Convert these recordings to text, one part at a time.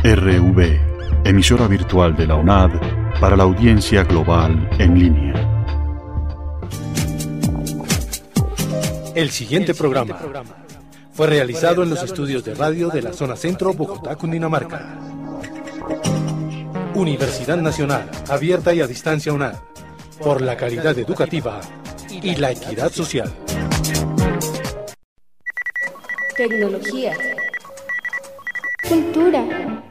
RV, emisora virtual de la UNAD para la audiencia global en línea. El siguiente programa fue realizado en los estudios de radio de la zona centro, Bogotá, Cundinamarca. Universidad Nacional, abierta y a distancia UNAD, por la calidad educativa y la equidad social. Tecnología. Cultura.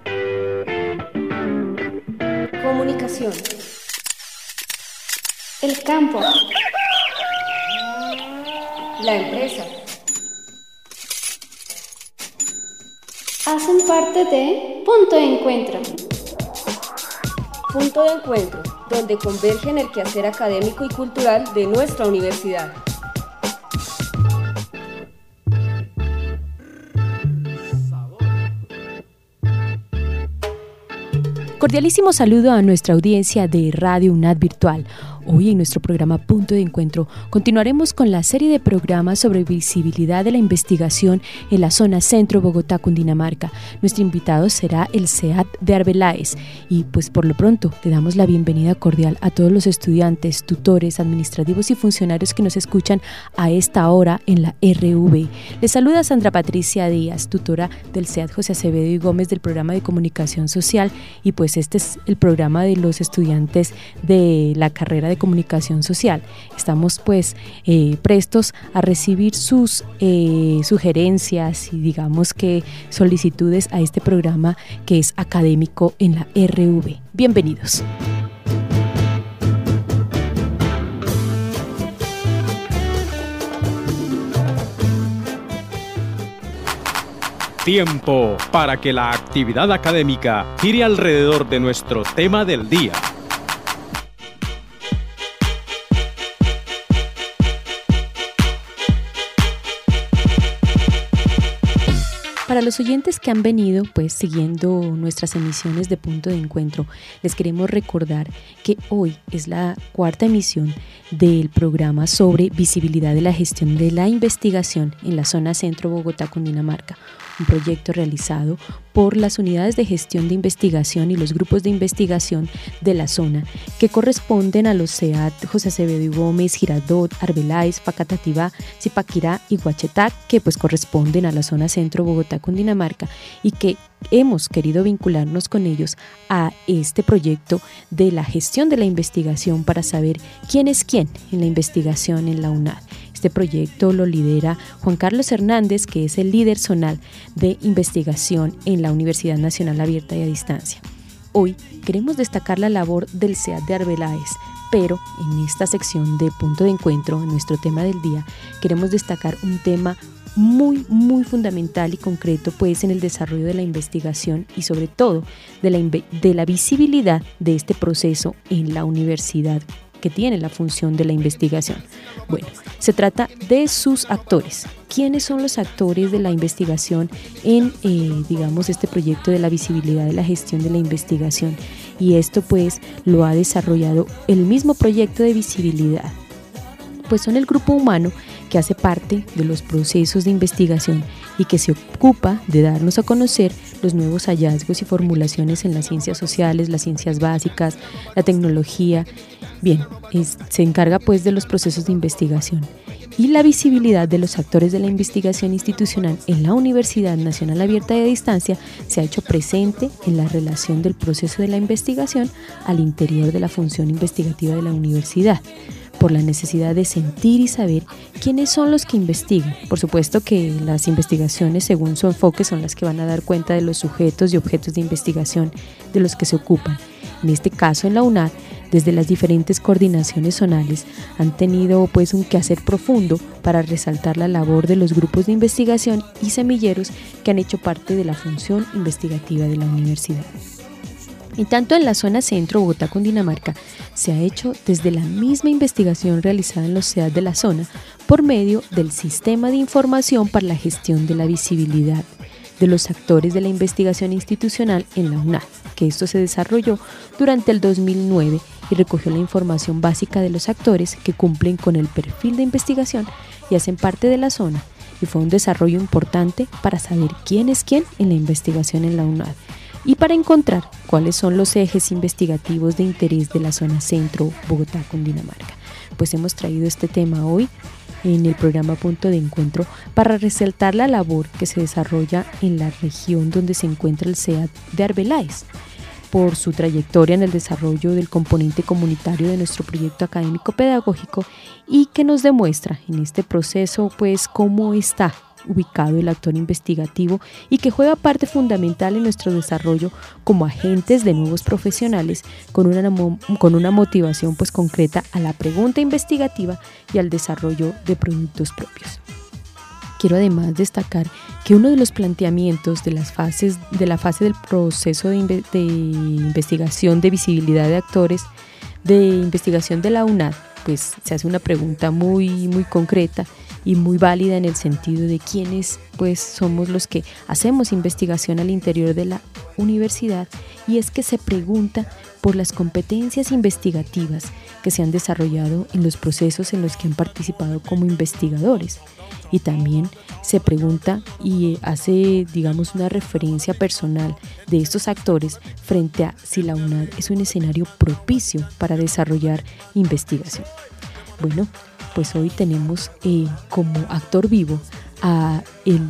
Comunicación. El campo. La empresa. Hacen parte de Punto de Encuentro. Punto de Encuentro, donde convergen el quehacer académico y cultural de nuestra universidad. Cordialísimo saludo a nuestra audiencia de Radio UNAD Virtual. Hoy en nuestro programa Punto de Encuentro continuaremos con la serie de programas sobre visibilidad de la investigación en la zona centro Bogotá, Cundinamarca. Nuestro invitado será el SEAD de Arbeláez y pues por lo pronto le damos la bienvenida cordial a todos los estudiantes, tutores, administrativos y funcionarios que nos escuchan a esta hora en la RV. Les saluda Sandra Patricia Díaz, tutora del SEAD José Acevedo y Gómez del programa de comunicación social, y pues este es el programa de los estudiantes de la carrera de comunicación social. Estamos pues prestos a recibir sus sugerencias y digamos que solicitudes a este programa que es académico en la RV. Bienvenidos. Tiempo para que la actividad académica gire alrededor de nuestro tema del día. Para los oyentes que han venido pues siguiendo nuestras emisiones de Punto de Encuentro, les queremos recordar que hoy es la cuarta emisión del programa sobre visibilidad de la gestión de la investigación en la zona centro Bogotá, Cundinamarca, un proyecto realizado por las unidades de gestión de investigación y los grupos de investigación de la zona que corresponden a los SEAD José Acevedo y Gómez, Girardot, Arbeláez, Facatativá, Zipaquirá y Huachetá, que pues corresponden a la zona centro Bogotá, Cundinamarca, y que hemos querido vincularnos con ellos a este proyecto de la gestión de la investigación para saber quién es quién en la investigación en la UNAD. Este proyecto lo lidera Juan Carlos Hernández, que es el líder zonal de investigación en la Universidad Nacional Abierta y a Distancia. Hoy queremos destacar la labor del SEAD de Arbeláez, pero en esta sección de Punto de Encuentro, en nuestro tema del día, queremos destacar un tema muy fundamental y concreto pues en el desarrollo de la investigación y sobre todo de la visibilidad de este proceso en la universidad que tiene la función de la investigación. Bueno, se trata de sus actores. ¿Quiénes son los actores de la investigación en, este proyecto de la visibilidad de la gestión de la investigación? Y esto pues lo ha desarrollado el mismo proyecto de visibilidad. Pues son el grupo humano que hace parte de los procesos de investigación y que se ocupa de darnos a conocer los nuevos hallazgos y formulaciones en las ciencias sociales, las ciencias básicas, la tecnología. Bien, se encarga pues de los procesos de investigación y la visibilidad de los actores de la investigación institucional en la Universidad Nacional Abierta y a Distancia se ha hecho presente en la relación del proceso de la investigación al interior de la función investigativa de la universidad, por la necesidad de sentir y saber quiénes son los que investigan. Por supuesto que las investigaciones según su enfoque son las que van a dar cuenta de los sujetos y objetos de investigación de los que se ocupan. En este caso en la UNAD, desde las diferentes coordinaciones zonales han tenido pues un quehacer profundo para resaltar la labor de los grupos de investigación y semilleros que han hecho parte de la función investigativa de la universidad. Y tanto en la zona centro, Bogotá, Cundinamarca, se ha hecho desde la misma investigación realizada en los SEAD de la zona por medio del Sistema de Información para la Gestión de la Visibilidad de los actores de la investigación institucional en la UNAD, que esto se desarrolló durante el 2009 y recogió la información básica de los actores que cumplen con el perfil de investigación y hacen parte de la zona, y fue un desarrollo importante para saber quién es quién en la investigación en la UNAD. y para encontrar cuáles son los ejes investigativos de interés de la zona centro Bogotá, Cundinamarca. Pues hemos traído este tema hoy en el programa Punto de Encuentro para resaltar la labor que se desarrolla en la región donde se encuentra el SEAD de Arbeláez, por su trayectoria en el desarrollo del componente comunitario de nuestro proyecto académico pedagógico y que nos demuestra en este proceso pues cómo está ubicado el actor investigativo y que juega parte fundamental en nuestro desarrollo como agentes de nuevos profesionales con una motivación pues concreta a la pregunta investigativa y al desarrollo de productos propios. Quiero además destacar que uno de los planteamientos de la fase del proceso de investigación de visibilidad de actores de investigación de la UNAD, pues se hace una pregunta muy concreta y muy válida en el sentido de quiénes pues somos los que hacemos investigación al interior de la universidad, y es que se pregunta por las competencias investigativas que se han desarrollado en los procesos en los que han participado como investigadores. Y también se pregunta y hace, digamos, una referencia personal de estos actores frente a si la UNAD es un escenario propicio para desarrollar investigación. Bueno, pues hoy tenemos como actor vivo a el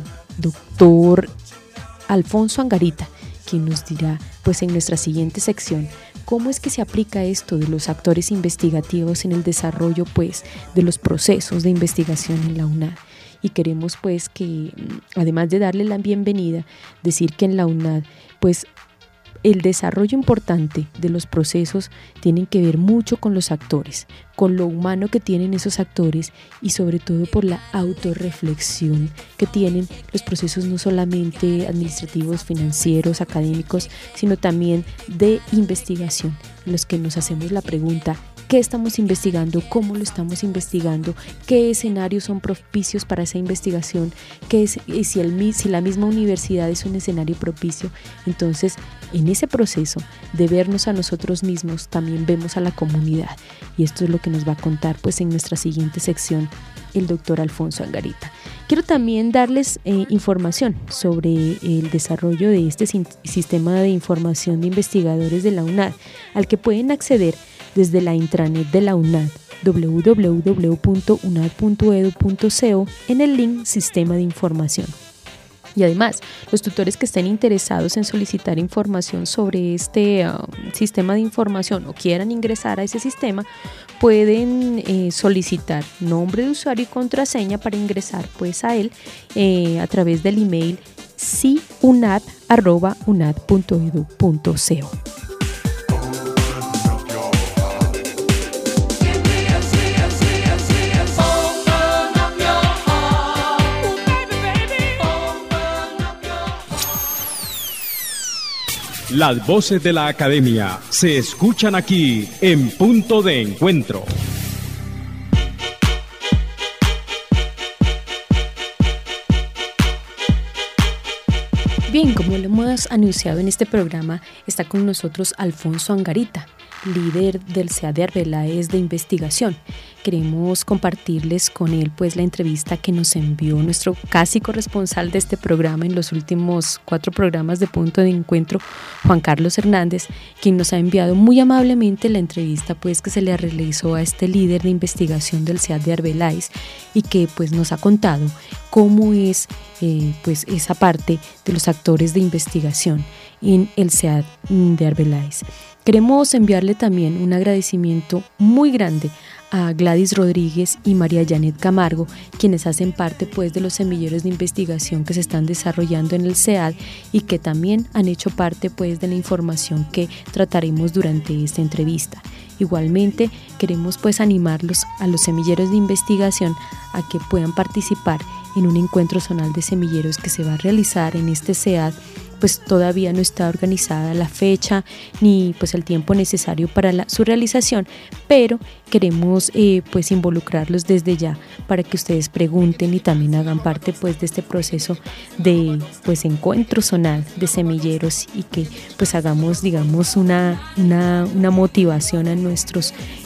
doctor Alfonso Angarita, quien nos dirá pues en nuestra siguiente sección cómo es que se aplica esto de los actores investigativos en el desarrollo pues de los procesos de investigación en la UNAD. Y queremos pues que, además de darle la bienvenida, decir que en la UNAD pues el desarrollo importante de los procesos tienen que ver mucho con los actores, con lo humano que tienen esos actores y sobre todo por la autorreflexión que tienen los procesos no solamente administrativos, financieros, académicos, sino también de investigación, en los que nos hacemos la pregunta: ¿qué estamos investigando? ¿Cómo lo estamos investigando? ¿Qué escenarios son propicios para esa investigación? Si la misma universidad es un escenario propicio, entonces en ese proceso de vernos a nosotros mismos también vemos a la comunidad, y esto es lo que nos va a contar pues en nuestra siguiente sección el doctor Alfonso Angarita. Quiero también darles información sobre el desarrollo de este sistema de información de investigadores de la UNAD, al que pueden acceder desde la intranet de la UNAD, www.unad.edu.co, en el link Sistema de Información. Y además, los tutores que estén interesados en solicitar información sobre este sistema de información o quieran ingresar a ese sistema, pueden solicitar nombre de usuario y contraseña para ingresar pues a él a través del email siunad@unad.edu.co. Las voces de la academia se escuchan aquí en Punto de Encuentro. Bien, como lo hemos anunciado en este programa, está con nosotros Alfonso Angarita, líder del SEAD de Arbeláez de investigación. Queremos compartirles con él pues la entrevista que nos envió nuestro casi corresponsal de este programa en los últimos 4 programas de Punto de Encuentro, Juan Carlos Hernández, quien nos ha enviado muy amablemente la entrevista pues que se le realizó a este líder de investigación del SEAD de Arbeláez y que pues nos ha contado cómo es pues esa parte de los actores de investigación en el SEAD de Arbeláez. Queremos enviarle también un agradecimiento muy grande a Gladys Rodríguez y María Janet Camargo, quienes hacen parte pues de los semilleros de investigación que se están desarrollando en el SEAD y que también han hecho parte pues de la información que trataremos durante esta entrevista. Igualmente queremos pues animarlos a los semilleros de investigación a que puedan participar en un encuentro zonal de semilleros que se va a realizar en este SEAD. Pues todavía no está organizada la fecha ni pues el tiempo necesario para su realización, pero queremos pues involucrarlos desde ya para que ustedes pregunten y también hagan parte pues de este proceso de pues encuentro zonal de semilleros y que pues hagamos digamos una motivación a nuestros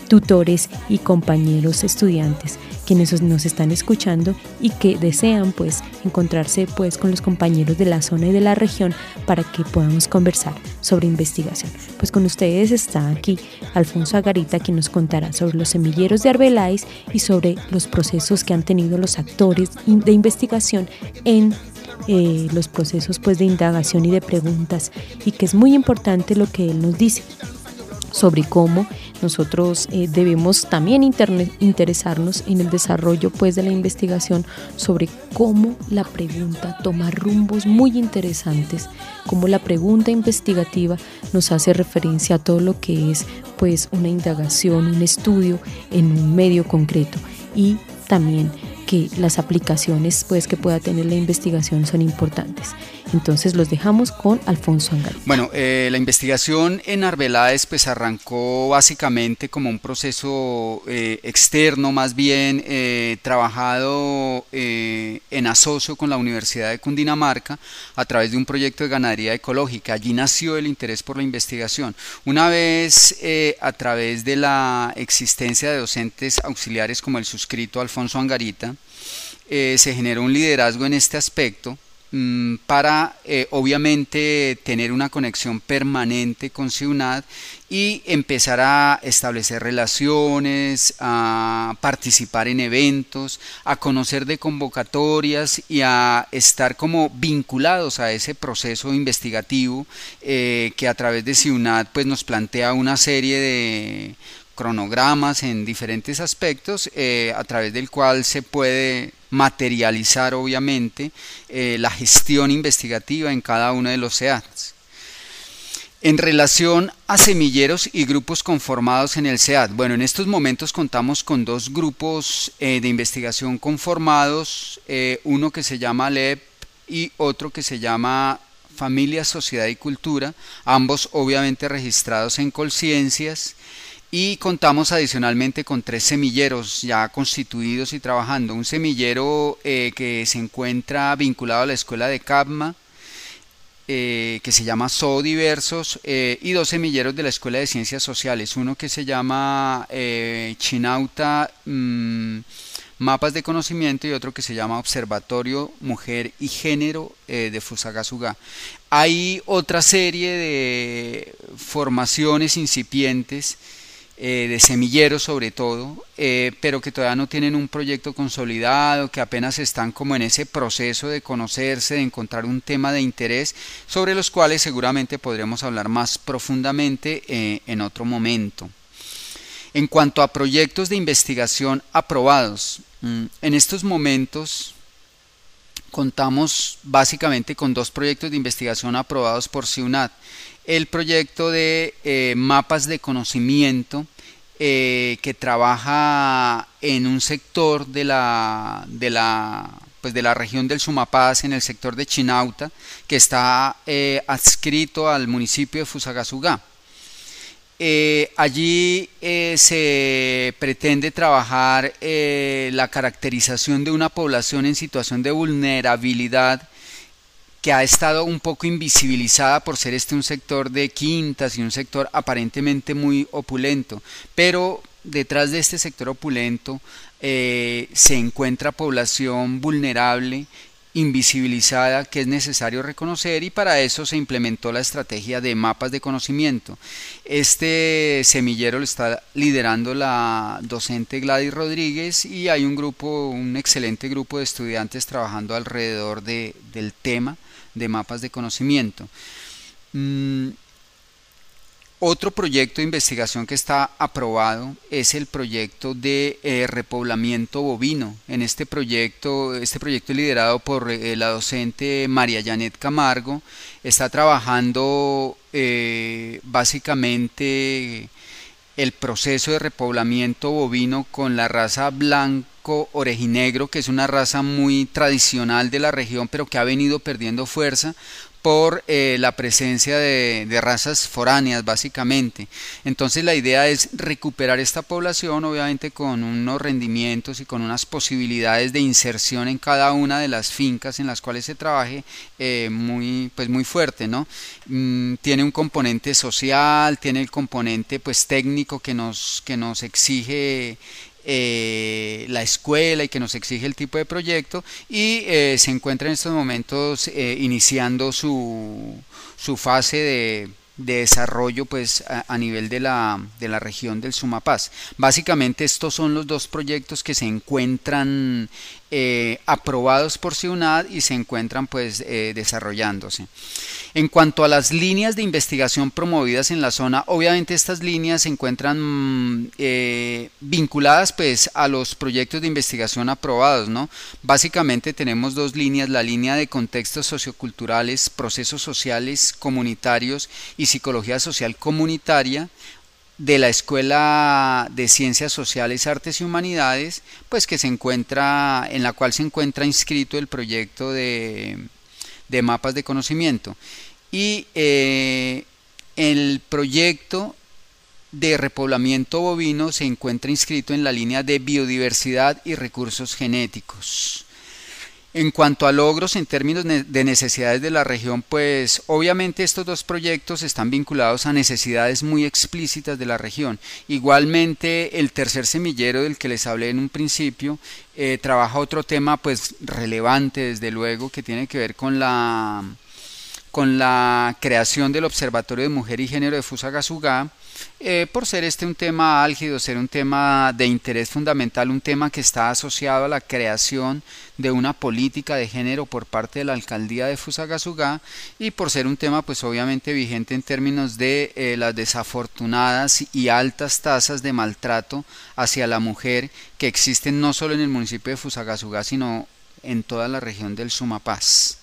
tutores y compañeros estudiantes quienes nos están escuchando y que desean pues encontrarse pues con los compañeros de la zona y de la región para que podamos conversar sobre investigación. Pues con ustedes está aquí Alfonso Angarita, quien nos contará sobre los semilleros de Arbeláez y sobre los procesos que han tenido los actores de investigación en los procesos pues de indagación y de preguntas, y que es muy importante lo que él nos dice sobre cómo nosotros debemos también interesarnos en el desarrollo pues de la investigación, sobre cómo la pregunta toma rumbos muy interesantes, cómo la pregunta investigativa nos hace referencia a todo lo que es pues una indagación, un estudio en un medio concreto, y también que las aplicaciones pues que pueda tener la investigación son importantes. Entonces los dejamos con Alfonso Angarita. Bueno, la investigación en Arbeláez pues arrancó básicamente como un proceso externo, más bien trabajado en asocio con la Universidad de Cundinamarca a través de un proyecto de ganadería ecológica. Allí nació el interés por la investigación. Una vez a través de la existencia de docentes auxiliares como el suscrito Alfonso Angarita, se generó un liderazgo en este aspecto para obviamente tener una conexión permanente con CIUNAD y empezar a establecer relaciones, a participar en eventos, a conocer de convocatorias y a estar como vinculados a ese proceso investigativo que a través de CIUNAD pues nos plantea una serie de cronogramas en diferentes aspectos a través del cual se puede materializar obviamente la gestión investigativa en cada uno de los SEADs. En relación a semilleros y grupos conformados en el SEAD, bueno, en estos momentos contamos con dos grupos de investigación conformados, uno que se llama LEP y otro que se llama Familia, Sociedad y Cultura, ambos obviamente registrados en Colciencias. Y contamos adicionalmente con 3 semilleros ya constituidos y trabajando. Un semillero que se encuentra vinculado a la escuela de CAPMA, que se llama Zoodiversos, y 2 semilleros de la escuela de Ciencias Sociales. Uno que se llama Chinauta Mapas de Conocimiento y otro que se llama Observatorio Mujer y Género de Fusagasugá. Hay otra serie de formaciones incipientes de semilleros sobre todo, pero que todavía no tienen un proyecto consolidado, que apenas están como en ese proceso de conocerse, de encontrar un tema de interés, sobre los cuales seguramente podremos hablar más profundamente en otro momento. En cuanto a proyectos de investigación aprobados, en estos momentos contamos básicamente con 2 proyectos de investigación aprobados por CIUNAD. El proyecto de mapas de conocimiento que trabaja en un sector de la región del Sumapaz, en el sector de Chinauta, que está adscrito al municipio de Fusagasugá. Allí se pretende trabajar la caracterización de una población en situación de vulnerabilidad que ha estado un poco invisibilizada por ser un sector de quintas y un sector aparentemente muy opulento, pero detrás de este sector opulento se encuentra población vulnerable, invisibilizada, que es necesario reconocer, y para eso se implementó la estrategia de mapas de conocimiento. Este semillero lo está liderando la docente Gladys Rodríguez y hay un excelente grupo de estudiantes trabajando alrededor del tema de mapas de conocimiento. Otro proyecto de investigación que está aprobado es el proyecto de repoblamiento bovino. En este proyecto liderado por la docente María Janet Camargo, está trabajando básicamente el proceso de repoblamiento bovino con la raza blanco blanco orejinegro, que es una raza muy tradicional de la región, pero que ha venido perdiendo fuerza por la presencia de razas foráneas básicamente. Entonces la idea es recuperar esta población, obviamente con unos rendimientos y con unas posibilidades de inserción en cada una de las fincas en las cuales se trabaje muy fuerte, ¿no? Tiene un componente social, tiene el componente pues técnico que nos exige la escuela y que nos exige el tipo de proyecto, y se encuentra en estos momentos iniciando su fase de desarrollo pues a nivel de la región del Sumapaz. Básicamente estos son los dos proyectos que se encuentran aprobados por CIUNAD y se encuentran pues desarrollándose. En cuanto a las líneas de investigación promovidas en la zona, obviamente estas líneas se encuentran vinculadas pues a los proyectos de investigación aprobados, ¿no? Básicamente tenemos dos líneas: la línea de contextos socioculturales, procesos sociales comunitarios y psicología social comunitaria de la Escuela de Ciencias Sociales, Artes y Humanidades, pues que se encuentra, en la cual se encuentra inscrito el proyecto de mapas de conocimiento, y el proyecto de repoblamiento bovino se encuentra inscrito en la línea de biodiversidad y recursos genéticos. En cuanto a logros en términos de necesidades de la región, pues obviamente estos dos proyectos están vinculados a necesidades muy explícitas de la región. Igualmente el tercer semillero del que les hablé en un principio trabaja otro tema pues relevante, desde luego, que tiene que ver con la creación del Observatorio de Mujer y Género de Fusagasugá, por ser un tema álgido, ser un tema de interés fundamental, un tema que está asociado a la creación de una política de género por parte de la alcaldía de Fusagasugá, y por ser un tema pues obviamente vigente en términos de las desafortunadas y altas tasas de maltrato hacia la mujer que existen no solo en el municipio de Fusagasugá, sino en toda la región del Sumapaz.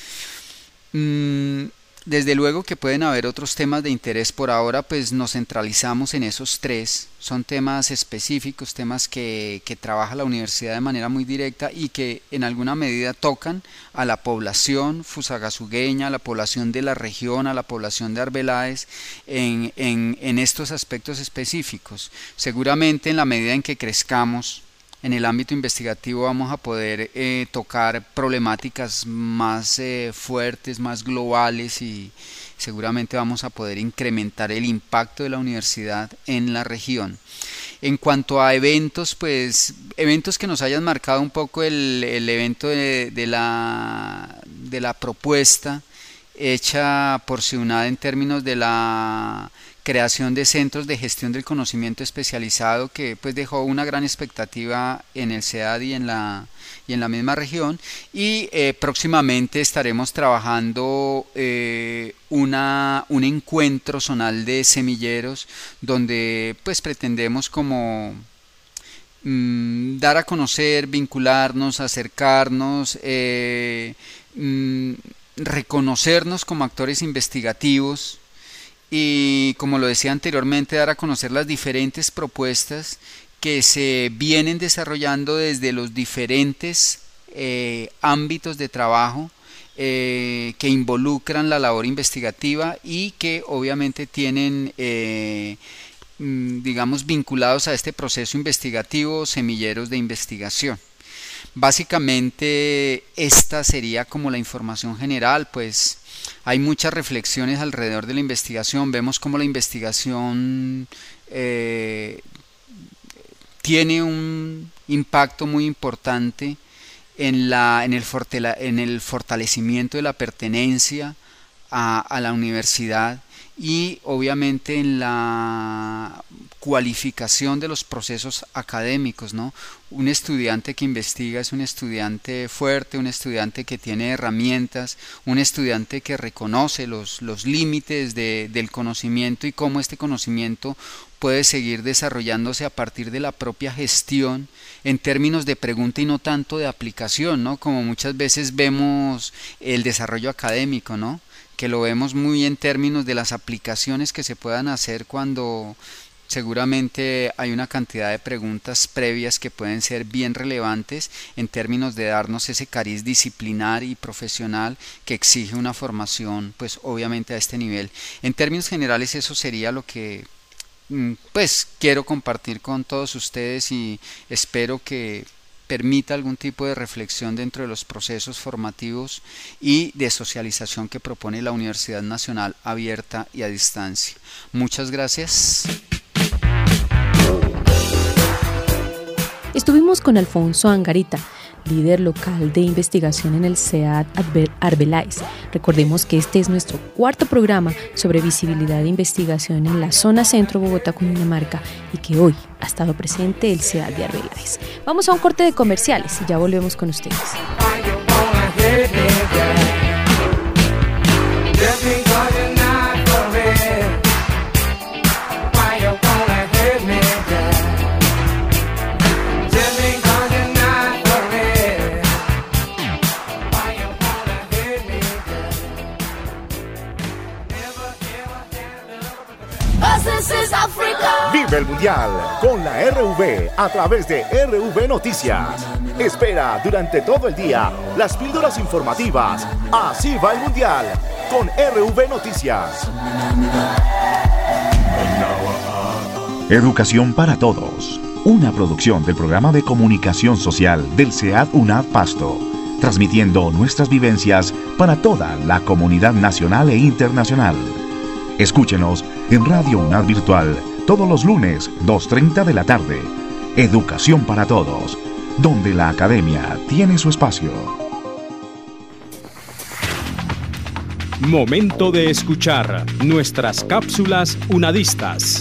Desde luego que pueden haber otros temas de interés. Por ahora pues nos centralizamos en esos tres. Son temas específicos, temas que trabaja la universidad de manera muy directa y que en alguna medida tocan a la población fusagasugueña, a la población de la región, a la población de Arbeláez en estos aspectos específicos. Seguramente en la medida en que crezcamos en el ámbito investigativo vamos a poder tocar problemáticas más fuertes, más globales, y seguramente vamos a poder incrementar el impacto de la universidad en la región. En cuanto a eventos, pues eventos que nos hayan marcado un poco el evento de la propuesta hecha por CIUNAD en términos de la creación de centros de gestión del conocimiento especializado, que pues dejó una gran expectativa en el CEAD y en la misma región, y próximamente estaremos trabajando un encuentro zonal de semilleros donde pues pretendemos como dar a conocer, vincularnos, acercarnos, reconocernos como actores investigativos y, como lo decía anteriormente, dar a conocer las diferentes propuestas que se vienen desarrollando desde los diferentes ámbitos de trabajo que involucran la labor investigativa y que obviamente tienen digamos vinculados a este proceso investigativo semilleros de investigación. Básicamente esta sería como la información general. Pues hay muchas reflexiones alrededor de la investigación. Vemos cómo la investigación tiene un impacto muy importante en el fortalecimiento de la pertenencia a la universidad, y obviamente en la cualificación de los procesos académicos, ¿no? Un estudiante que investiga es un estudiante fuerte, un estudiante que tiene herramientas, un estudiante que reconoce los límites del conocimiento y cómo este conocimiento puede seguir desarrollándose a partir de la propia gestión en términos de pregunta y no tanto de aplicación, ¿no? Como muchas veces vemos el desarrollo académico, ¿no? Que lo vemos muy en términos de las aplicaciones que se puedan hacer cuando Seguramente hay una cantidad de preguntas previas que pueden ser bien relevantes en términos de darnos ese cariz disciplinar y profesional que exige una formación, pues obviamente a este nivel. En términos generales eso sería lo que pues quiero compartir con todos ustedes y espero que permita algún tipo de reflexión dentro de los procesos formativos y de socialización que propone la Universidad Nacional Abierta y a Distancia. Muchas gracias. Estuvimos con Alfonso Angarita, líder local de investigación en el SEAD Arbeláez. Recordemos que este es nuestro cuarto programa sobre visibilidad de investigación en la zona centro Bogotá, Cundinamarca, y que hoy ha estado presente el SEAD de Arbeláez. Vamos a un corte de comerciales y ya volvemos con ustedes. Vive el Mundial con la RV a través de RV Noticias. Espera durante todo el día las píldoras informativas. Así va el Mundial con RV Noticias. Educación para Todos, una producción del programa de comunicación social del SEAD UNAD Pasto, transmitiendo nuestras vivencias para toda la comunidad nacional e internacional. Escúchenos en Radio UNAD Virtual todos los lunes, 2:30 de la tarde. Educación para Todos, donde la academia tiene su espacio. Momento de escuchar nuestras cápsulas unadistas.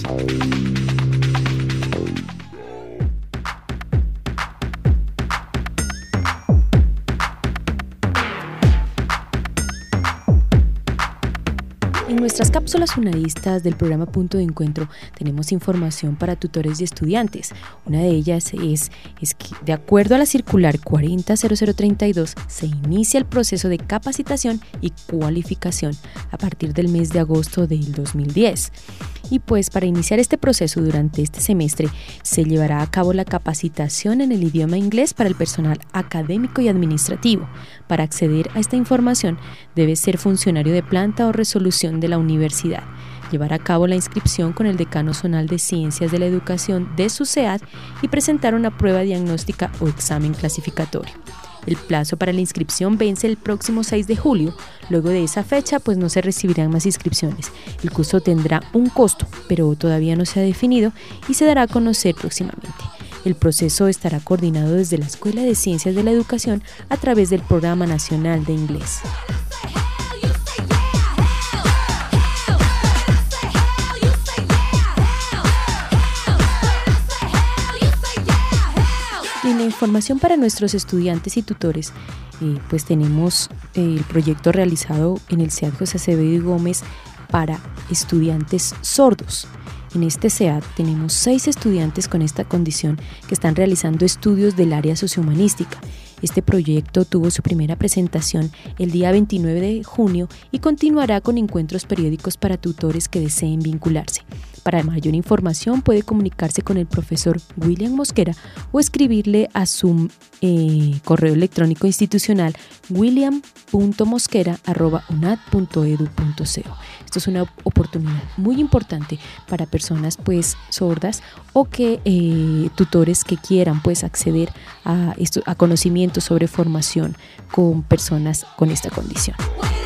En nuestras cápsulas unadistas del programa Punto de Encuentro tenemos información para tutores y estudiantes. Una de ellas es que, de acuerdo a la circular 400032, se inicia el proceso de capacitación y cualificación a partir del mes de agosto del 2010. Y pues para iniciar este proceso durante este semestre se llevará a cabo la capacitación en el idioma inglés para el personal académico y administrativo. Para acceder a esta información debe ser funcionario de planta o resolución de la universidad, llevar a cabo la inscripción con el decano zonal de Ciencias de la Educación de su SEAD y presentar una prueba diagnóstica o examen clasificatorio. El plazo para la inscripción vence el próximo 6 de julio. Luego de esa fecha, pues no se recibirán más inscripciones. El curso tendrá un costo, pero todavía no se ha definido y se dará a conocer próximamente. El proceso estará coordinado desde la Escuela de Ciencias de la Educación a través del Programa Nacional de Inglés. Y la información para nuestros estudiantes y tutores, pues tenemos el proyecto realizado en el SEAD José Acevedo y Gómez para estudiantes sordos. En este SEAD tenemos 6 estudiantes con esta condición que están realizando estudios del área sociohumanística. Este proyecto tuvo su primera presentación el día 29 de junio y continuará con encuentros periódicos para tutores que deseen vincularse. Para mayor información puede comunicarse con el profesor William Mosquera o escribirle a su correo electrónico institucional william.mosquera@unad.edu.co. Esto es una oportunidad muy importante para personas pues sordas o que tutores que quieran pues acceder a conocimientos sobre formación con personas con esta condición.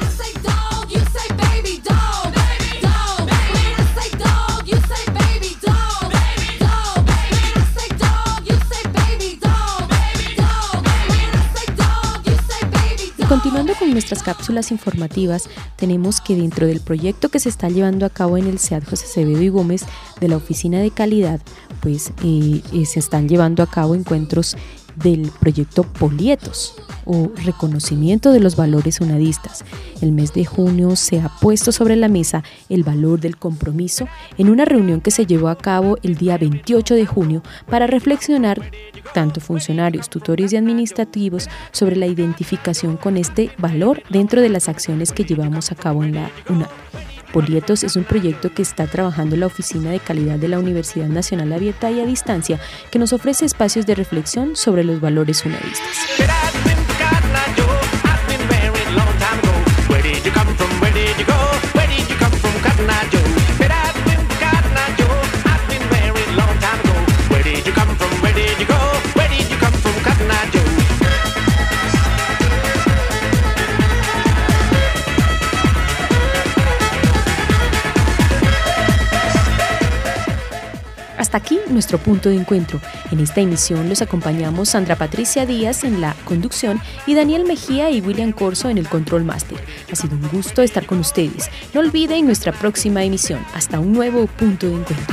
Continuando con nuestras cápsulas informativas, tenemos que dentro del proyecto que se está llevando a cabo en el SEAD José Acevedo y Gómez de la Oficina de Calidad, pues se están llevando a cabo encuentros del proyecto Polietos o reconocimiento de los valores unadistas. El mes de junio se ha puesto sobre la mesa el valor del compromiso en una reunión que se llevó a cabo el día 28 de junio para reflexionar tanto funcionarios, tutores y administrativos sobre la identificación con este valor dentro de las acciones que llevamos a cabo en la UNAD. Folletos es un proyecto que está trabajando la Oficina de Calidad de la Universidad Nacional Abierta y a Distancia, que nos ofrece espacios de reflexión sobre los valores unedistas. Hasta aquí nuestro punto de encuentro. En esta emisión los acompañamos Sandra Patricia Díaz en la conducción y Daniel Mejía y William Corso en el control máster. Ha sido un gusto estar con ustedes. No olviden nuestra próxima emisión. Hasta un nuevo punto de encuentro.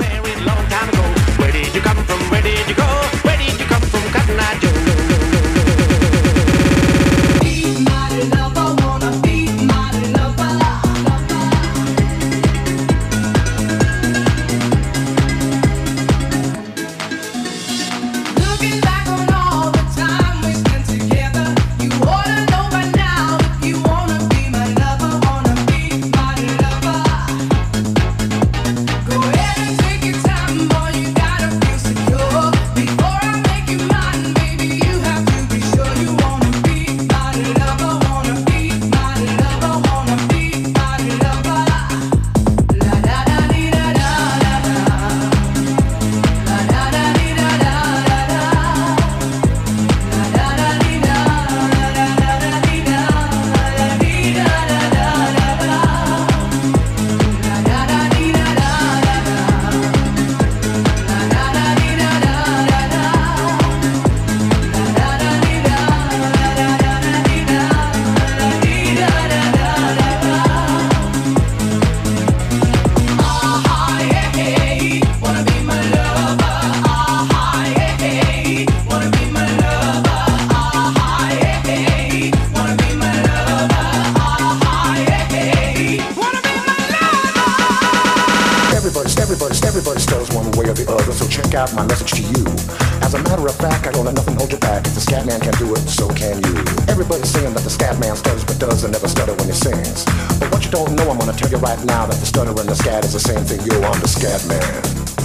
Everybody stutters one way or the other, so check out my message to you. As a matter of fact, I don't let nothing hold you back. If the scat man can do it, so can you. Everybody's saying that the scat man stutters but doesn't never stutter when he sings. But what you don't know, I'm gonna tell you right now that the stutter and the scat is the same thing. Yo, I'm the scat man.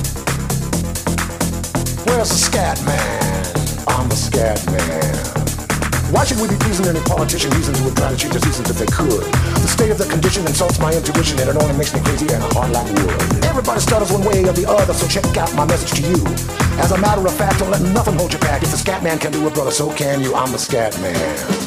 Where's the scat man? I'm the scat man. Why should we be pleasing any politician reasons who would try to cheat the seasons if they could? The state of the condition insults my intuition and it only makes me crazy and hard like wood. Everybody stutters one way or the other, so check out my message to you. As a matter of fact, don't let nothing hold you back. If the scat man can do it, brother, so can you. I'm the scat man.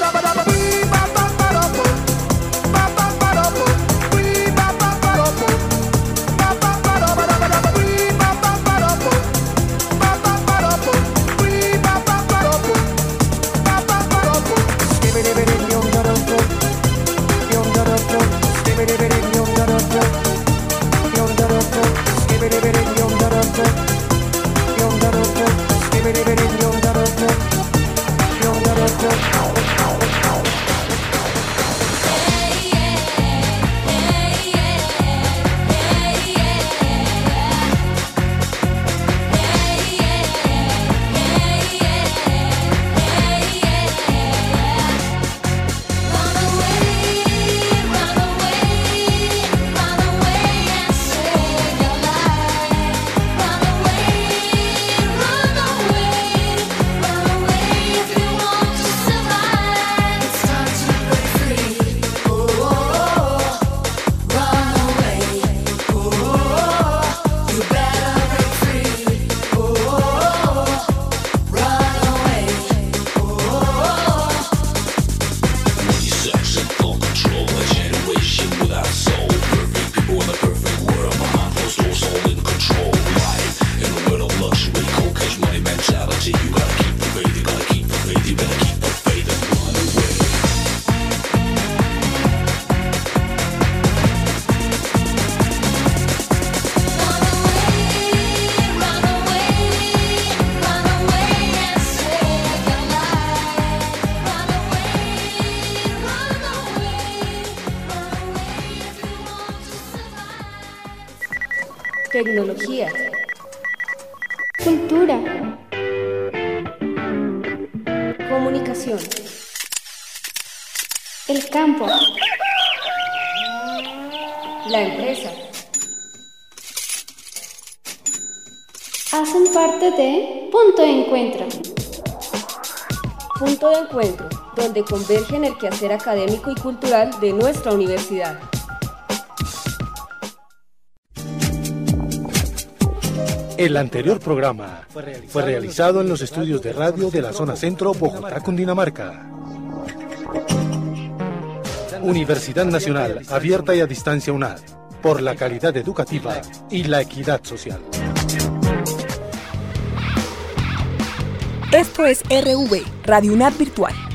Tecnología. Cultura. Comunicación. El campo. la empresa. Hacen parte de Punto de Encuentro. Punto de encuentro, donde convergen el quehacer académico y cultural de nuestra universidad. El anterior programa fue realizado en los estudios de radio de la zona centro, Bogotá, Cundinamarca. Universidad Nacional, abierta y a distancia UNAD, por la calidad educativa y la equidad social. Esto es RV, Radio UNAD Virtual.